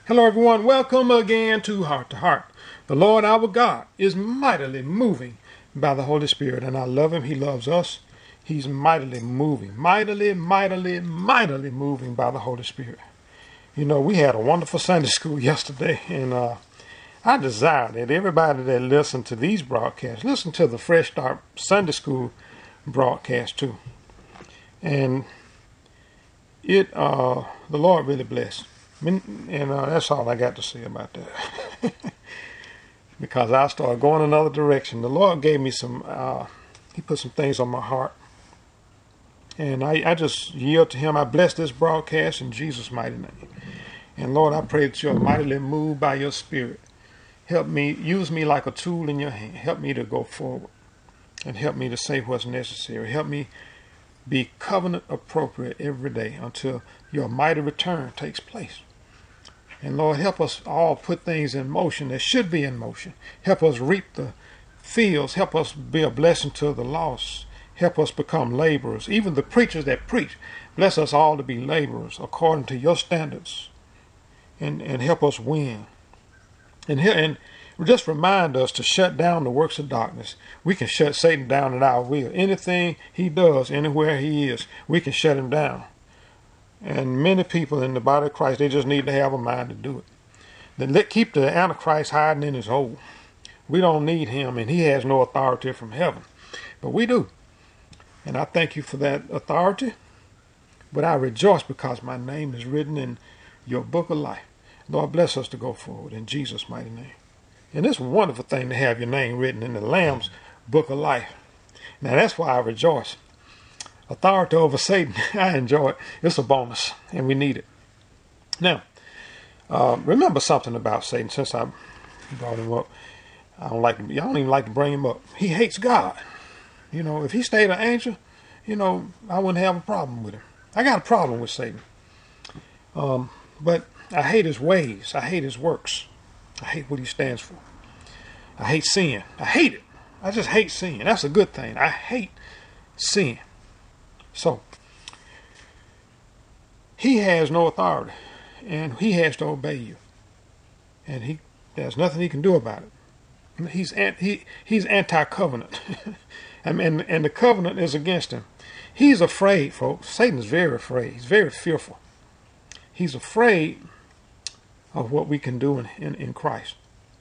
Hello, everyone. Welcome again to Heart to Heart. The Lord our God is mightily moving by the Holy Spirit, and I love Him. He loves us. He's mightily moving, mightily moving by the Holy Spirit. You know, we had a wonderful Sunday school yesterday, and I desire that everybody that listens to these broadcasts, listen to the Fresh Start Sunday School broadcast too. And the Lord really blessed. And that's all I got to say about that. Because I started going another direction. The Lord gave me He put some things on my heart. And I just yield to Him. I bless this broadcast in Jesus' mighty name. And Lord, I pray that you're mightily moved by your Spirit. Help me, use me like a tool in your hand. Help me to go forward. And help me to say what's necessary. Help me be covenant appropriate every day until your mighty return takes place. And Lord, help us all put things in motion that should be in motion. Help us reap the fields. Help us be a blessing to the lost. Help us become laborers. Even the preachers that preach, bless us all to be laborers according to your standards. And help us win. And just remind us to shut down the works of darkness. We can shut Satan down at our will. Anything he does, anywhere he is, we can shut him down. And many people in the body of Christ, they just need to have a mind to do it. Then keep the Antichrist hiding in his hole. We don't need him, and he has no authority from heaven. But we do. And I thank you for that authority. But I rejoice because my name is written in your book of life. Lord, bless us to go forward in Jesus' mighty name. And it's a wonderful thing to have your name written in the Lamb's book of life. Now that's why I rejoice. Authority over Satan, I enjoy it. It's a bonus, and we need it. Now, remember something about Satan. Since I brought him up, I don't even like to bring him up. He hates God. You know, if he stayed an angel, you know, I wouldn't have a problem with him. I got a problem with Satan, but I hate his ways. I hate his works. I hate what he stands for. I hate sin. I hate it. I just hate sin. That's a good thing. I hate sin. So, he has no authority, and he has to obey you. And there's nothing he can do about it. He's anti-covenant, and the covenant is against him. He's afraid, folks. Satan is very afraid. He's very fearful. He's afraid of what we can do in Christ.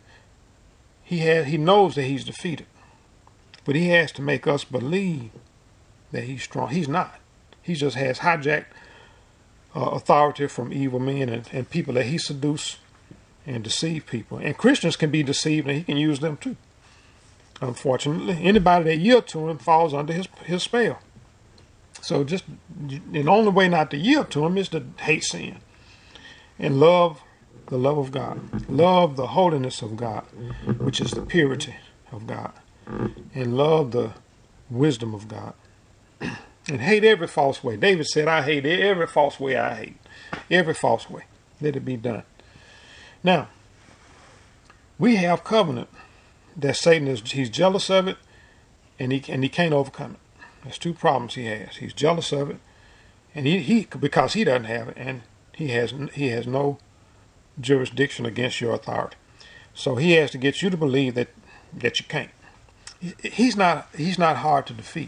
He knows that he's defeated, but he has to make us believe that he's strong. He's not. He just has hijacked authority from evil men and people that he seduced and deceive people. And Christians can be deceived, and he can use them too. Unfortunately, anybody that yield to him falls under his spell. So the only way not to yield to him is to hate sin and love the love of God. Love the holiness of God, which is the purity of God. And love the wisdom of God. And hate every false way. David said, I hate every false way I hate. Every false way. Let it be done. Now, we have covenant that Satan he's jealous of it, and he can't overcome it. There's two problems he has. He's jealous of it, and he because he doesn't have it, and he has no jurisdiction against your authority. So he has to get you to believe that you can't. He's not hard to defeat.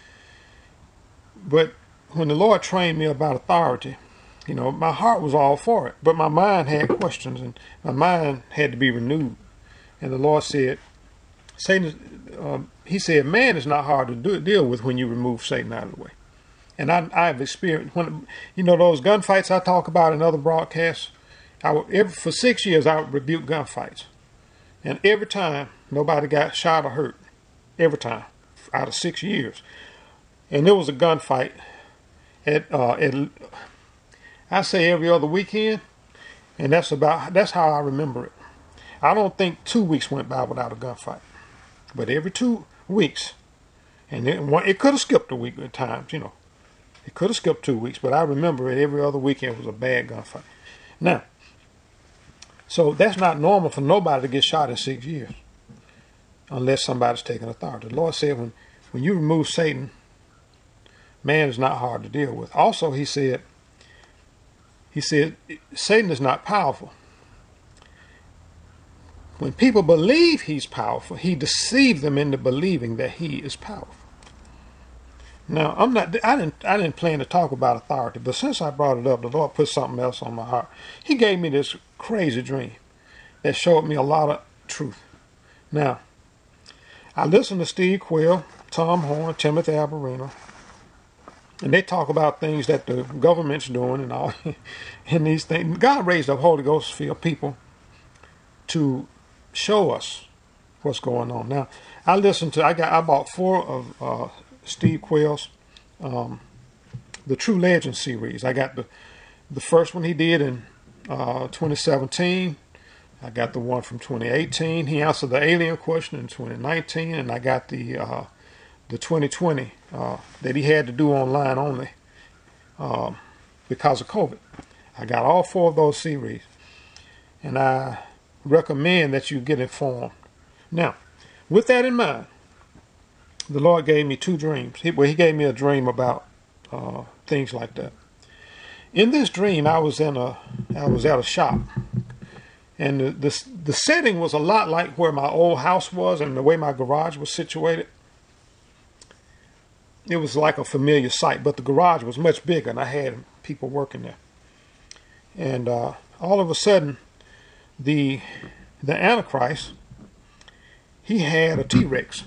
But when the Lord trained me about authority, you know, my heart was all for it, but my mind had questions, and my mind had to be renewed. And the Lord said, Satan, he said, man is not hard to deal with when you remove Satan out of the way. And I've experienced, those gunfights I talk about in other broadcasts, for 6 years I would rebuke gunfights. And every time, nobody got shot or hurt. Every time, out of 6 years. And there was a gunfight I say every other weekend, and that's how I remember it. I don't think 2 weeks went by without a gunfight, but every 2 weeks, and it could have skipped a week at times, It could have skipped 2 weeks, but I remember it every other weekend was a bad gunfight. Now, so that's not normal for nobody to get shot in 6 years, unless somebody's taking authority. The Lord said when you remove Satan, man is not hard to deal with. Also, he said Satan is not powerful. When people believe he's powerful, he deceived them into believing that he is powerful. Now, I didn't plan to talk about authority, but since I brought it up, the Lord put something else on my heart. He gave me this crazy dream that showed me a lot of truth. Now, I listened to Steve Quill, Tom Horn, Timothy Alberino, and they talk about things that the government's doing and all, and these things. God raised up Holy Ghost-filled people to show us what's going on. Now, I bought 4 of Steve Quill's the True Legend series. I got the first one he did in 2017. I got the one from 2018. He answered the alien question in 2019, and I got the 2020 that he had to do online only because of COVID. I got all 4 of those series, and I recommend that you get informed. Now, with that in mind, the Lord gave me 2 dreams. He gave me a dream about things like that. In this dream, I was at a shop, and the setting was a lot like where my old house was and the way my garage was situated. It was like a familiar sight, but the garage was much bigger, and I had people working there. And all of a sudden, the Antichrist, he had a T-Rex,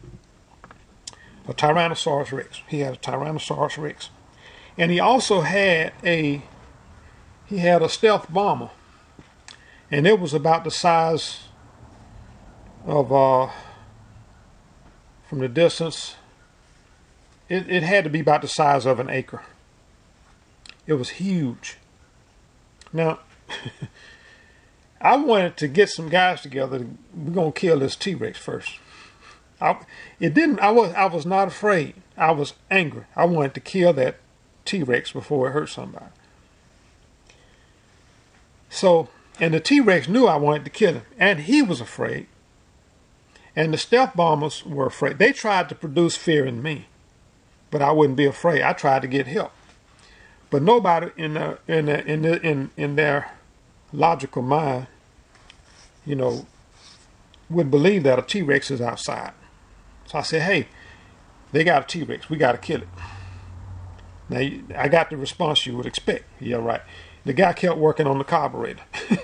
a Tyrannosaurus Rex. He had a Tyrannosaurus Rex, and he also had a stealth bomber, and it was about the size of from the distance. It had to be about the size of an acre. It was huge. Now, I wanted to get some guys together. We're gonna kill this T-Rex first. I was not afraid. I was angry. I wanted to kill that T-Rex before it hurt somebody. So, and the T-Rex knew I wanted to kill him, and he was afraid. And the stealth bombers were afraid. They tried to produce fear in me, but I wouldn't be afraid. I tried to get help, but nobody in their logical mind, would believe that a T-Rex is outside. So I said, hey, they got a T-Rex. We got to kill it. Now, I got the response you would expect. Yeah, right. The guy kept working on the carburetor.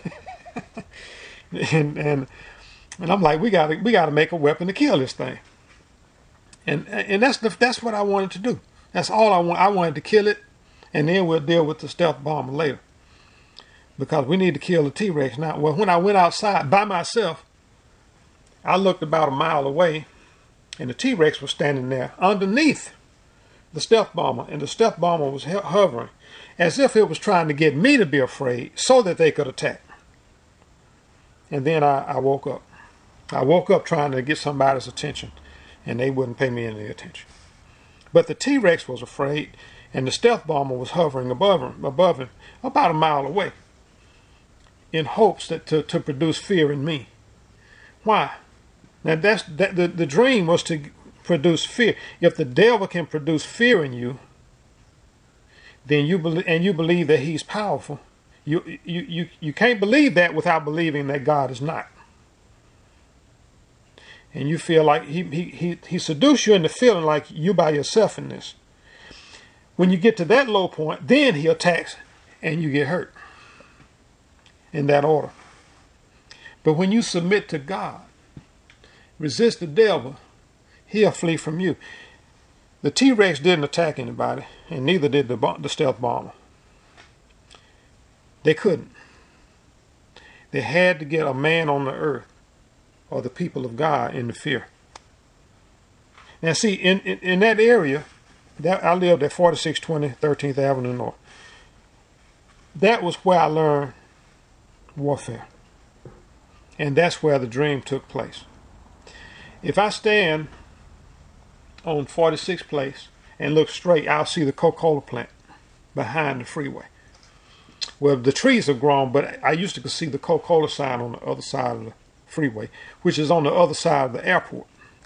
and I'm like, we got to make a weapon to kill this thing. And that's what I wanted to do. That's all I want. I wanted to kill it, and then we'll deal with the stealth bomber later. Because we need to kill the T-Rex now. Well, when I went outside by myself, I looked about a mile away, and the T-Rex was standing there underneath the stealth bomber, and the stealth bomber was hovering as if it was trying to get me to be afraid so that they could attack. And then I woke up. I woke up trying to get somebody's attention, and they wouldn't pay me any attention. But the T-Rex was afraid, and the stealth bomber was hovering above him, about a mile away, in hopes that to produce fear in me. Why? Now the dream was to produce fear. If the devil can produce fear in you, then you believe that he's powerful. You can't believe that without believing that God is not. And you feel like he seduced you into feeling like you by yourself in this. When you get to that low point, then he attacks and you get hurt. In that order. But when you submit to God, resist the devil, he'll flee from you. The T-Rex didn't attack anybody, and neither did the stealth bomber. They couldn't. They had to get a man on the earth, or the people of God, into fear. Now see, in that area, I lived at 4620 13th Avenue North. That was where I learned warfare. And that's where the dream took place. If I stand on 46th Place and look straight, I'll see the Coca-Cola plant behind the freeway. Well, the trees have grown, but I used to see the Coca-Cola sign on the other side of the freeway, which is on the other side of the airport.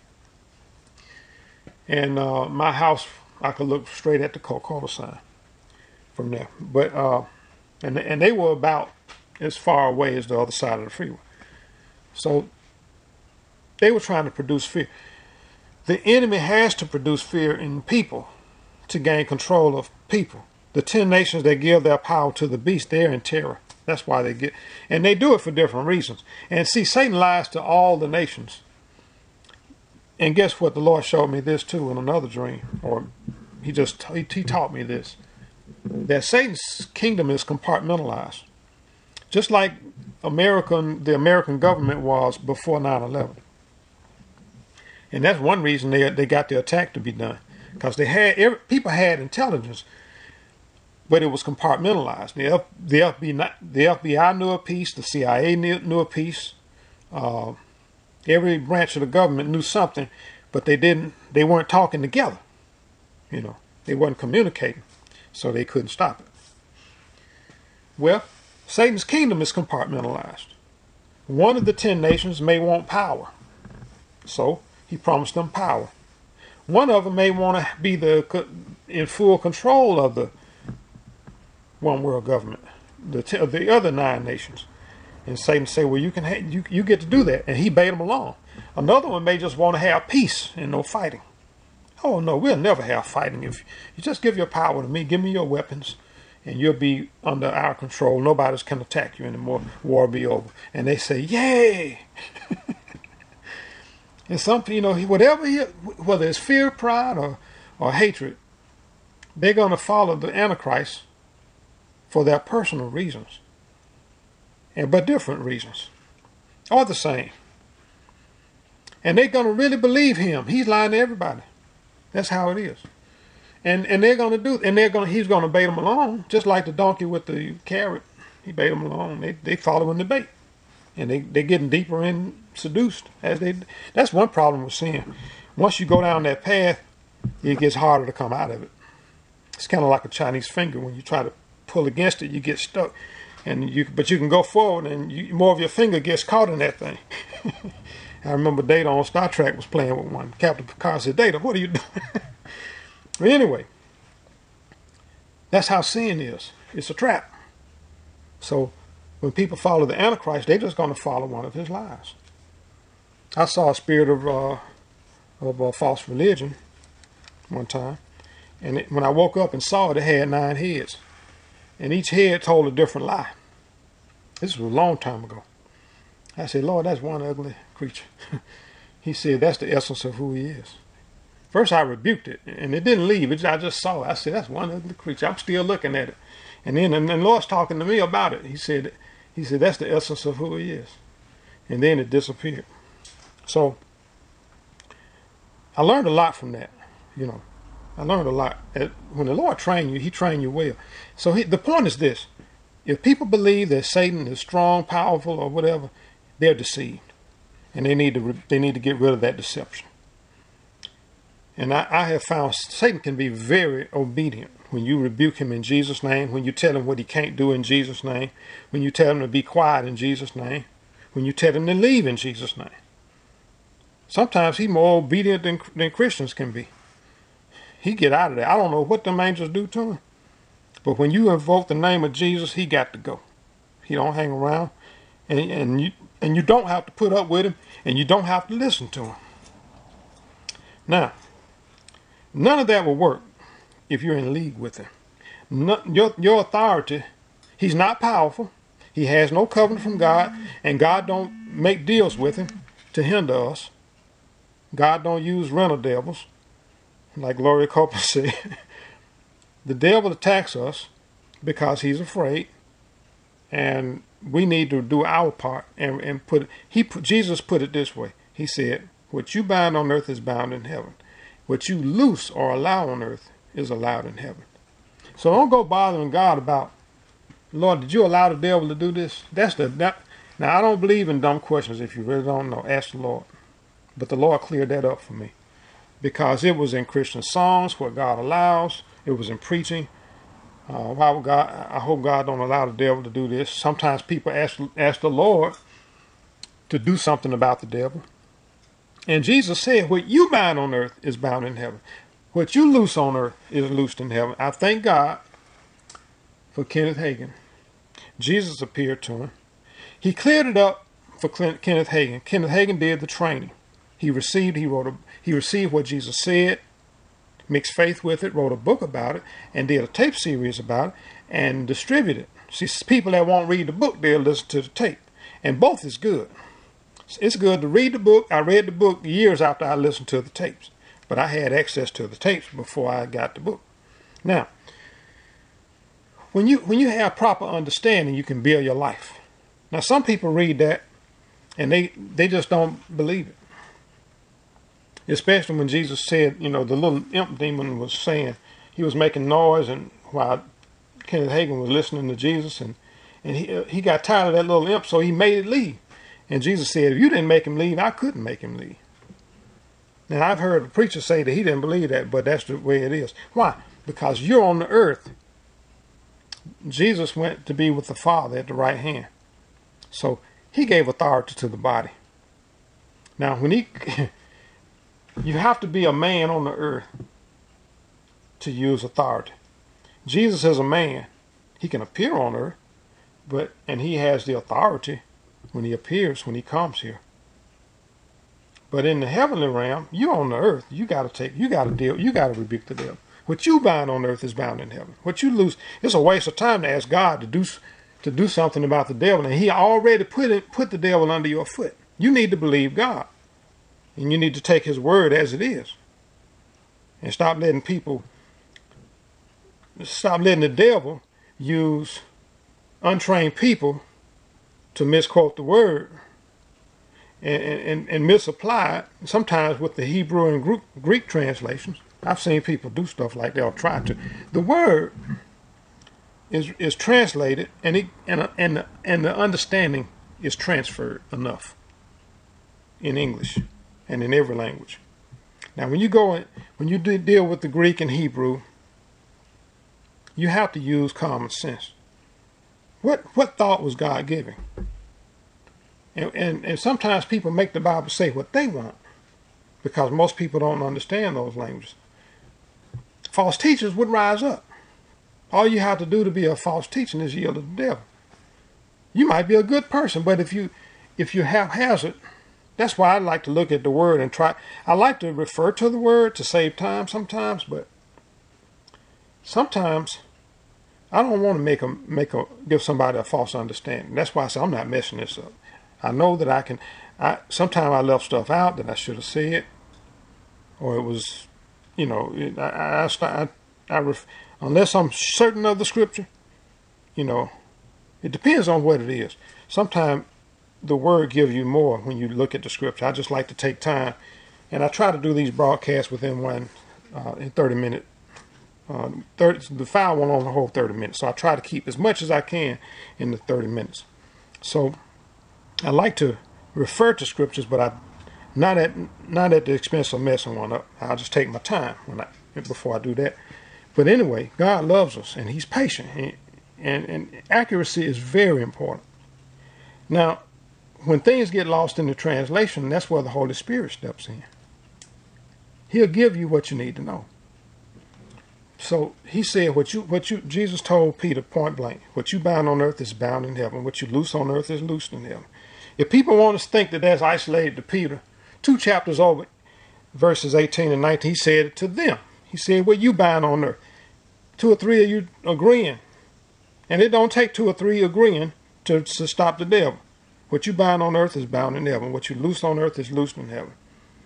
And my house, I could look straight at the Coca-Cola sign from there. But and they were about as far away as the other side of the freeway. So they were trying to produce fear. The enemy has to produce fear in people to gain control of people. The 10 nations that give their power to the beast, they're in terror. That's why they get, and they do it for different reasons. And see, Satan lies to all the nations. And guess what? The Lord showed me this too in another dream, or he taught me this, that Satan's kingdom is compartmentalized, just like the American government was before 9/11. And that's one reason they got the attack to be done, because people had intelligence, but it was compartmentalized. The FBI knew a piece, the CIA knew a piece. Every branch of the government knew something, but they weren't talking together. They weren't communicating, so they couldn't stop it. Well, Satan's kingdom is compartmentalized. One of the 10 nations may want power, so he promised them power. One of them may want to be in full control of the one world government, the other 9 nations. And Satan say, well, you get to do that. And he bade them along. Another one may just want to have peace and no fighting. Oh, no, we'll never have fighting. If you just give your power to me, give me your weapons, and you'll be under our control. Nobody can attack you anymore. War will be over. And they say, yay! And something, whether it's fear, pride, or hatred, they're going to follow the Antichrist for their personal reasons. But different reasons, or the same. And they're going to really believe him. He's lying to everybody. That's how it is. And they're going to do, he's going to bait them along, just like the donkey with the carrot. He bait them along. They following the bait, and they're getting deeper and seduced that's one problem with sin. Once you go down that path, it gets harder to come out of it. It's kind of like a Chinese finger. When you try to pull against it, you get stuck. But you can go forward, and more of your finger gets caught in that thing. I remember Data on Star Trek was playing with one. Captain Picard said, Data, what are you doing? But anyway, that's how sin is. It's a trap. So when people follow the Antichrist, they're just going to follow one of his lies. I saw a spirit of false religion one time. And when I woke up and saw it, it had 9 heads. And each head told a different lie. This was a long time ago. I said, Lord, that's one ugly creature. He said, that's the essence of who he is. First I rebuked it, and it didn't leave. I just saw it. I said, that's one ugly creature. I'm still looking at it. And then the Lord's talking to me about it. He said, that's the essence of who he is. And then it disappeared. So I learned a lot from that, I learned a lot. When the Lord trained you, he trained you well. So the point is this. If people believe that Satan is strong, powerful, or whatever, they're deceived. And they need to get rid of that deception. And I have found Satan can be very obedient when you rebuke him in Jesus' name, when you tell him what he can't do in Jesus' name, when you tell him to be quiet in Jesus' name, when you tell him to leave in Jesus' name. Sometimes he's more obedient than Christians can be. He get out of there. I don't know what them angels do to him. But when you invoke the name of Jesus, he got to go. He don't hang around. And you don't have to put up with him. And you don't have to listen to him. Now, none of that will work if you're in league with him. Your authority, he's not powerful. He has no covenant from God. And God don't make deals with him to hinder us. God don't use rental devils. Like Gloria Copeland said, the devil attacks us because he's afraid, and we need to do our part and Jesus put it this way. He said, what you bind on earth is bound in heaven. What you loose or allow on earth is allowed in heaven. So don't go bothering God about, Lord, did you allow the devil to do this? Now, I don't believe in dumb questions. If you really don't know, ask the Lord. But the Lord cleared that up for me. Because it was in Christian songs, what God allows. It was in preaching. I hope God don't allow the devil to do this. Sometimes people ask the Lord to do something about the devil. And Jesus said, what you bind on earth is bound in heaven. What you loose on earth is loosed in heaven. I thank God for Kenneth Hagin. Jesus appeared to him. He cleared it up for Kenneth Hagin. Kenneth Hagin did the training. He received what Jesus said, mixed faith with it, wrote a book about it, and did a tape series about it, and distributed it. See, people that won't read the book, they'll listen to the tape. And both is good. It's good to read the book. I read the book years after I listened to the tapes. But I had access to the tapes before I got the book. Now, when you have proper understanding, you can build your life. Now, some people read that and they just don't believe it. Especially when Jesus said, the little imp demon was saying, he was making noise, and while Kenneth Hagin was listening to Jesus, and he got tired of that little imp, so he made it leave. And Jesus said, if you didn't make him leave, I couldn't make him leave. Now, I've heard a preacher say that he didn't believe that, but that's the way it is. Why? Because you're on the earth. Jesus went to be with the Father at the right hand. So he gave authority to the body. Now, when you have to be a man on the earth to use authority. Jesus is a man. He can appear on earth, and he has the authority when he appears, when he comes here. But in the heavenly realm, you're on the earth. You got to rebuke the devil. What you bind on earth is bound in heaven. What you lose, it's a waste of time to ask God to do something about the devil, and he already put the devil under your foot. You need to believe God, and you need to take his word as it is, and stop letting the devil use untrained people to misquote the word and misapply it, sometimes with the Hebrew and Greek translations. I've seen people do stuff like that or try to. The word is translated, and the understanding is transferred enough in English and in every language. Now, when you deal with the Greek and Hebrew, you have to use common sense. What thought was God giving? And sometimes people make the Bible say what they want, because most people don't understand those languages. False teachers would rise up. All you have to do to be a false teacher is yield to the devil. You might be a good person, but if you haphazard, that's why I like to look at the word and try. I like to refer to the word to save time sometimes, but sometimes I don't want to give somebody a false understanding. That's why I say I'm not messing this up. I know that sometimes I left stuff out that I should have said, or it was, unless I'm certain of the scripture, it depends on what it is. Sometimes the word gives you more when you look at the scripture. I just like to take time, and I try to do these broadcasts within in 30 minutes. The file went on the whole 30 minutes, so I try to keep as much as I can in the 30 minutes. So I like to refer to scriptures, but not at the expense of messing one up. I'll just take my time before I do that. But anyway, God loves us, and he's patient, and accuracy is very important. Now, when things get lost in the translation, that's where the Holy Spirit steps in. He'll give you what you need to know. So he said, Jesus told Peter point blank, what you bind on earth is bound in heaven. What you loose on earth is loosed in heaven. If people want to think that that's isolated to Peter, 2 chapters over, verses 18 and 19, he said it to them. He said, what you bind on earth, 2 or 3 of you agreeing. And it don't take 2 or 3 agreeing to stop the devil. What you bind on earth is bound in heaven. What you loose on earth is loosed in heaven.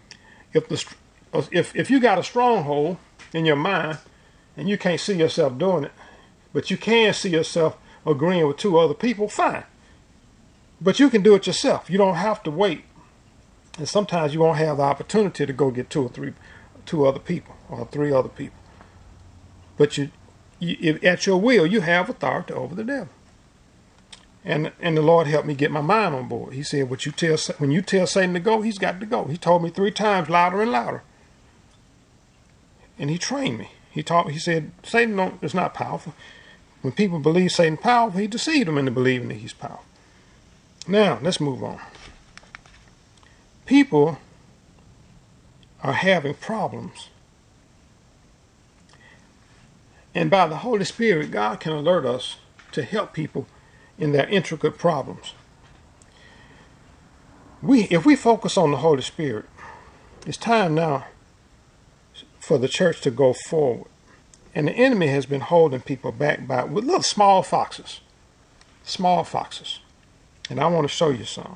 If you got a stronghold in your mind, and you can't see yourself doing it, but you can see yourself agreeing with 2 other people, fine. But you can do it yourself. You don't have to wait. And sometimes you won't have the opportunity to go get 2 other people or 3 other people. But at your will, you have authority over the devil. And the Lord helped me get my mind on board. He said, when you tell Satan to go, he's got to go. He told me 3 times, louder and louder. And he trained me. He said, Satan is not powerful. When people believe Satan's powerful, he deceived them into believing that he's powerful. Now, let's move on. People are having problems. And by the Holy Spirit, God can alert us to help people in their intricate problems. If we focus on the Holy Spirit, it's time now for the church to go forward. And the enemy has been holding people back with little small foxes. Small foxes. And I want to show you some.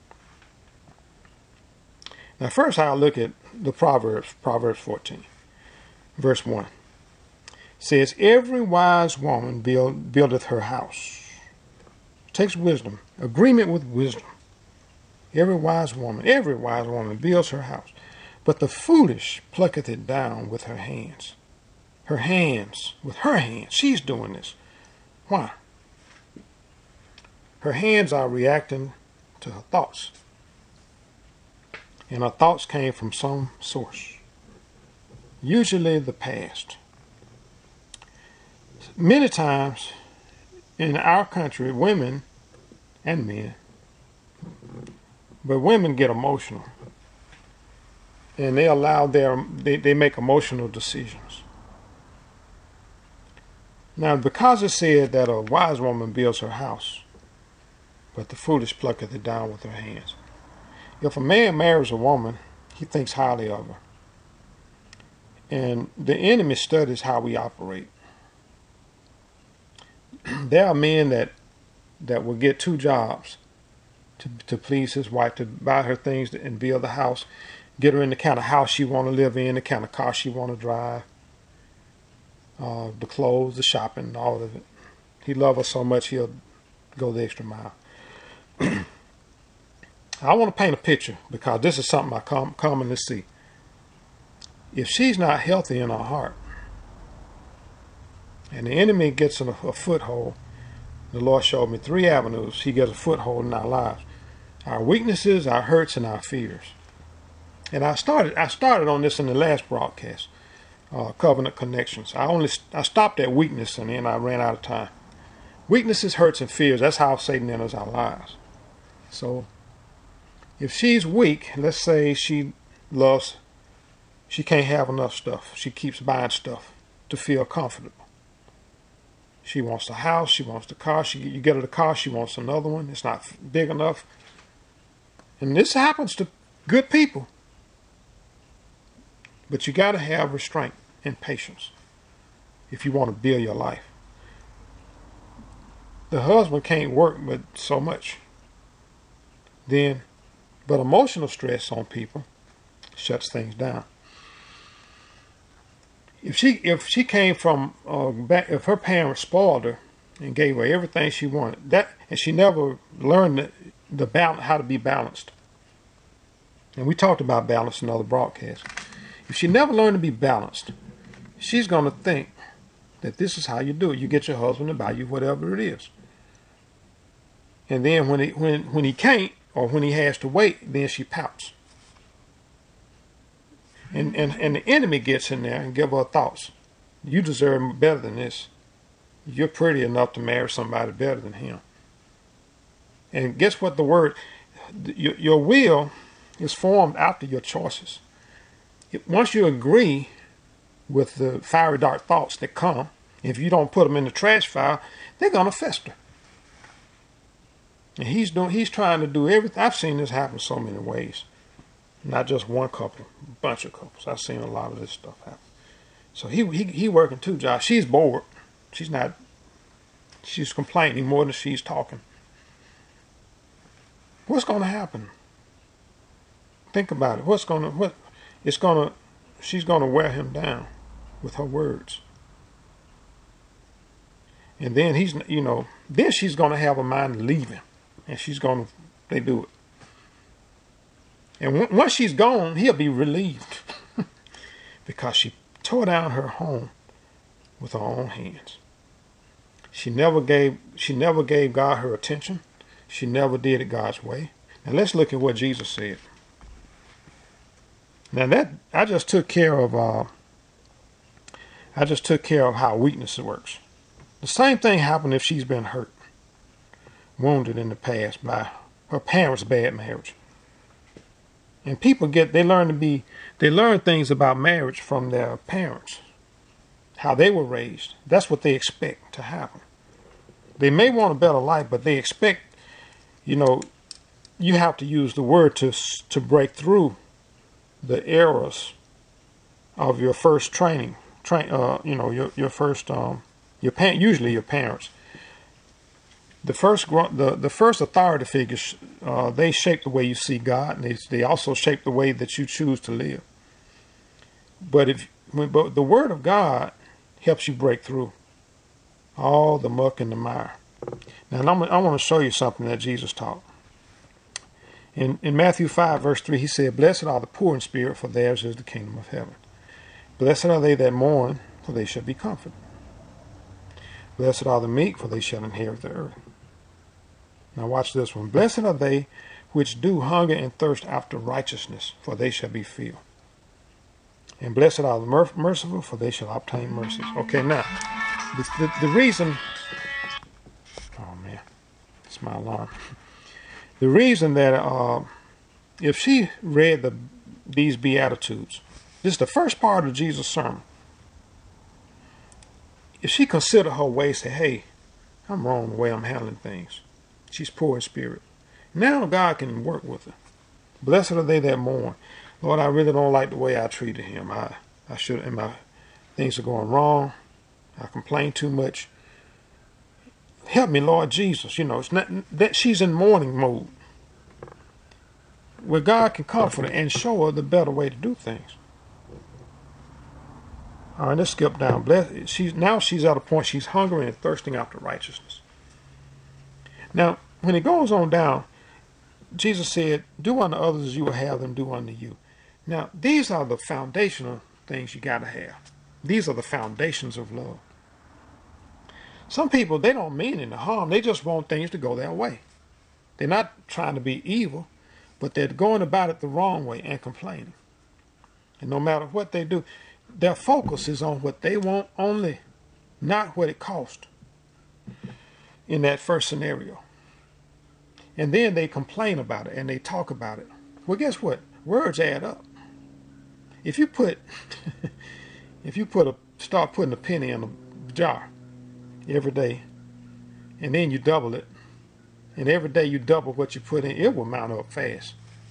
Now first I'll look at the Proverbs 14, verse 1. It says, every wise woman buildeth her house. It takes wisdom, agreement with wisdom. Every wise woman builds her house. But the foolish plucketh it down with her hands. With her hands, she's doing this. Why? Her hands are reacting to her thoughts. And her thoughts came from some source. Usually the past. Many times in our country, women and men, but women get emotional. And they make emotional decisions. Now, because it said that a wise woman builds her house, but the foolish plucketh it down with her hands. If a man marries a woman, he thinks highly of her. And the enemy studies how we operate. There are men that will get 2 jobs to please his wife, to buy her things and build the house, get her in the kind of house she want to live in, the kind of car she want to drive, the clothes, the shopping, all of it. He loves her so much he'll go the extra mile. I want to paint a picture because this is something I commonly see. If she's not healthy in her heart, and the enemy gets a foothold, the Lord showed me 3 avenues. He gets a foothold in our lives: our weaknesses, our hurts, and our fears. And I started on this in the last broadcast, Covenant Connections. I stopped at weakness, and then I ran out of time. Weaknesses, hurts, and fears. That's how Satan enters our lives. So, if she's weak, let's say she can't have enough stuff. She keeps buying stuff to feel comfortable. She wants the house, she wants the car. You get her the car, she wants another one. It's not big enough. And this happens to good people. But you got to have restraint and patience if you want to build your life. The husband can't work but so much. But emotional stress on people shuts things down. If she came from if her parents spoiled her and gave her everything she wanted, and she never learned how to be balanced. And we talked about balance in other broadcasts. If she never learned to be balanced, she's going to think that this is how you do it. You get your husband to buy you whatever it is. And then when he can't, or when he has to wait, then she pouts. And the enemy gets in there and give her thoughts. You deserve better than this. You're pretty enough to marry somebody better than him. And guess what? Your will is formed after your choices. Once you agree with the fiery dart thoughts that come, if you don't put them in the trash file, they're going to fester. And he's trying to do everything. I've seen this happen so many ways. Not just one couple, a bunch of couples. I've seen a lot of this stuff happen. So he working 2 jobs. She's bored. She's complaining more than she's talking. What's going to happen? Think about it. She's going to wear him down with her words. And then then she's going to have a mind to leave him. And they do it. And once she's gone, he'll be relieved because she tore down her home with her own hands. She never gave God her attention. She never did it God's way. Now let's look at what Jesus said. Now I just took care of how weakness works. The same thing happened if she's been hurt, wounded in the past by her parents' bad marriage. And people they learn things about marriage from their parents, how they were raised. That's what they expect to happen. They may want a better life, but they expect, you have to use the word to break through the errors of your first training. Your first usually your parents. The first authority figures, they shape the way you see God, and they also shape the way that you choose to live. But the Word of God helps you break through all the muck and the mire. Now, I want to show you something that Jesus taught. In Matthew 5, verse 3, he said, "Blessed are the poor in spirit, for theirs is the kingdom of heaven. Blessed are they that mourn, for they shall be comforted. Blessed are the meek, for they shall inherit the earth." Now watch this one. "Blessed are they which do hunger and thirst after righteousness, for they shall be filled. And blessed are the merciful, for they shall obtain mercies." Okay, now, the reason... Oh, man. It's my alarm. The reason that if she read these Beatitudes, this is the first part of Jesus' sermon. If she considered her way, say, "Hey, I'm wrong the way I'm handling things. She's poor in spirit." Now God can work with her. "Blessed are they that mourn. Lord, I really don't like the way I treated him. I should, and my things are going wrong. I complain too much. Help me, Lord Jesus." It's not that she's in mourning mode, where God can comfort her and show her the better way to do things. All right, let's skip down. Now she's at a point, she's hungry and thirsting after righteousness. Now, when it goes on down, Jesus said, "Do unto others as you will have them do unto you." Now, these are the foundational things you got to have. These are the foundations of love. Some people, they don't mean any harm. They just want things to go their way. They're not trying to be evil, but they're going about it the wrong way and complaining. And no matter what they do, their focus is on what they want only, not what it cost in that first scenario. And then they complain about it and they talk about it. Well, guess what? Words add up. If you start putting a penny in a jar every day, and then you double it, and every day you double what you put in, it will mount up fast.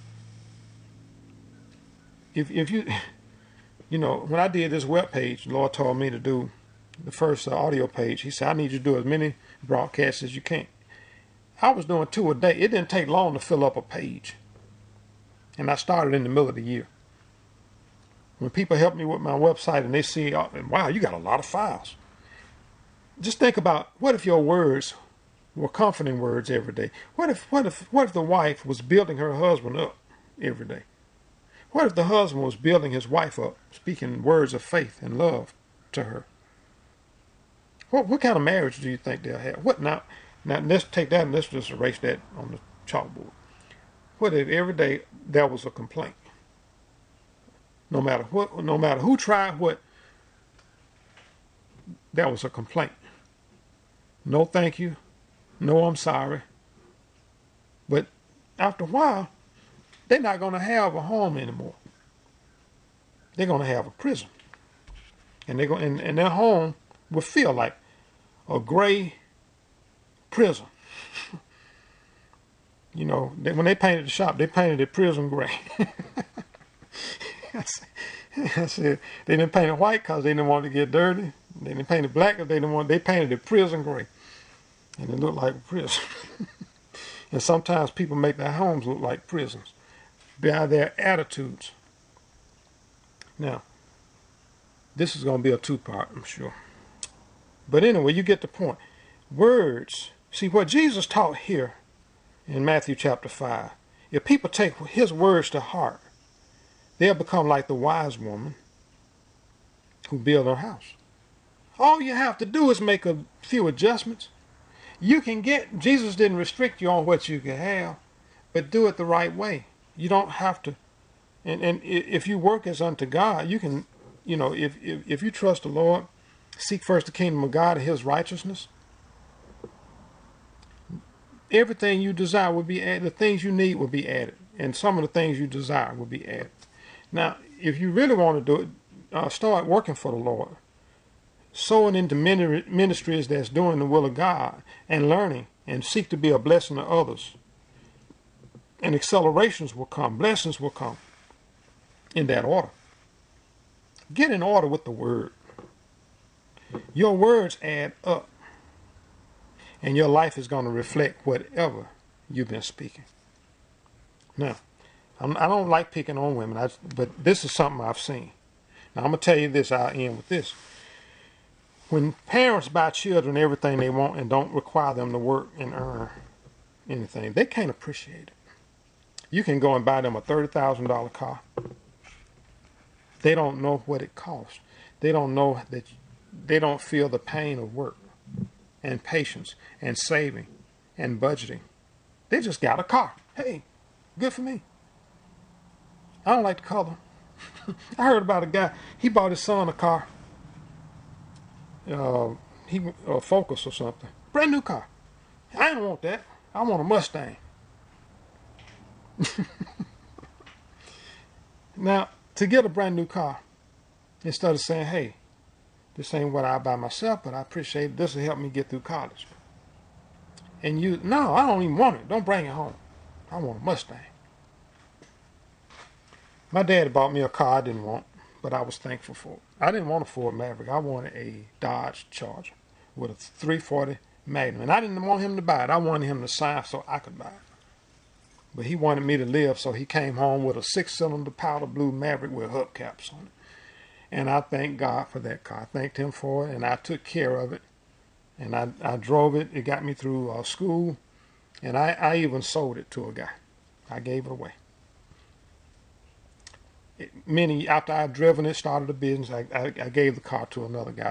If you, when I did this web page, the Lord told me to do the first audio page. He said, "I need you to do as many broadcasts as you can." I was doing 2 a day. It didn't take long to fill up a page. And I started in the middle of the year. When people help me with my website and they see, "Wow, you got a lot of files." Just think about, what if your words were comforting words every day? What if the wife was building her husband up every day? What if the husband was building his wife up, speaking words of faith and love to her? What kind of marriage do you think they'll have? Now let's take that and let's just erase that on the chalkboard. What if every day there was a complaint? No matter who tried what, there was a complaint. No thank you. No I'm sorry. But after a while, they're not going to have a home anymore. They're going to have a prison. And and their home will feel like a gray prison. When they painted the shop, they painted it prison gray. I said, they didn't paint it white because they didn't want it to get dirty. They didn't paint it black because they painted it prison gray. And it looked like a prison. And sometimes people make their homes look like prisons by their attitudes. Now, this is going to be a 2-part, I'm sure. But anyway, you get the point. Words. See, what Jesus taught here in Matthew chapter 5, if people take his words to heart, they'll become like the wise woman who built her house. All you have to do is make a few adjustments. Jesus didn't restrict you on what you can have, but do it the right way. You don't have to. And if you work as unto God, you can, if you trust the Lord, seek first the kingdom of God and his righteousness, everything you desire will be added. The things you need will be added. And some of the things you desire will be added. Now, if you really want to do it, start working for the Lord. Sowing into ministries that's doing the will of God and learning and seek to be a blessing to others. And accelerations will come. Blessings will come in that order. Get in order with the word. Your words add up. And your life is going to reflect whatever you've been speaking. Now, I don't like picking on women, but this is something I've seen. Now, I'm going to tell you this. I'll end with this. When parents buy children everything they want and don't require them to work and earn anything, they can't appreciate it. You can go and buy them a $30,000 car. They don't know what it costs. They don't know that they don't feel the pain of work and patience and saving and budgeting. They just got a car. Hey, good for me. I don't like the color. I heard about a guy, he bought his son a car. A Focus or something. Brand new car. I don't want that. I want a Mustang. Now, to get a brand new car, instead of saying, hey, this ain't what I buy myself, but I appreciate it. This will help me get through college. And you, no, I don't even want it. Don't bring it home. I want a Mustang. My dad bought me a car I didn't want, but I was thankful for it. I didn't want a Ford Maverick. I wanted a Dodge Charger with a 340 Magnum. And I didn't want him to buy it. I wanted him to sign so I could buy it. But he wanted me to live, so he came home with a 6-cylinder powder blue Maverick with hubcaps on it. And I thank God for that car. I thanked him for it, and I took care of it. And I drove it. It got me through school. And I even sold it to a guy. I gave it away. After I'd driven it, started a business, I gave the car to another guy.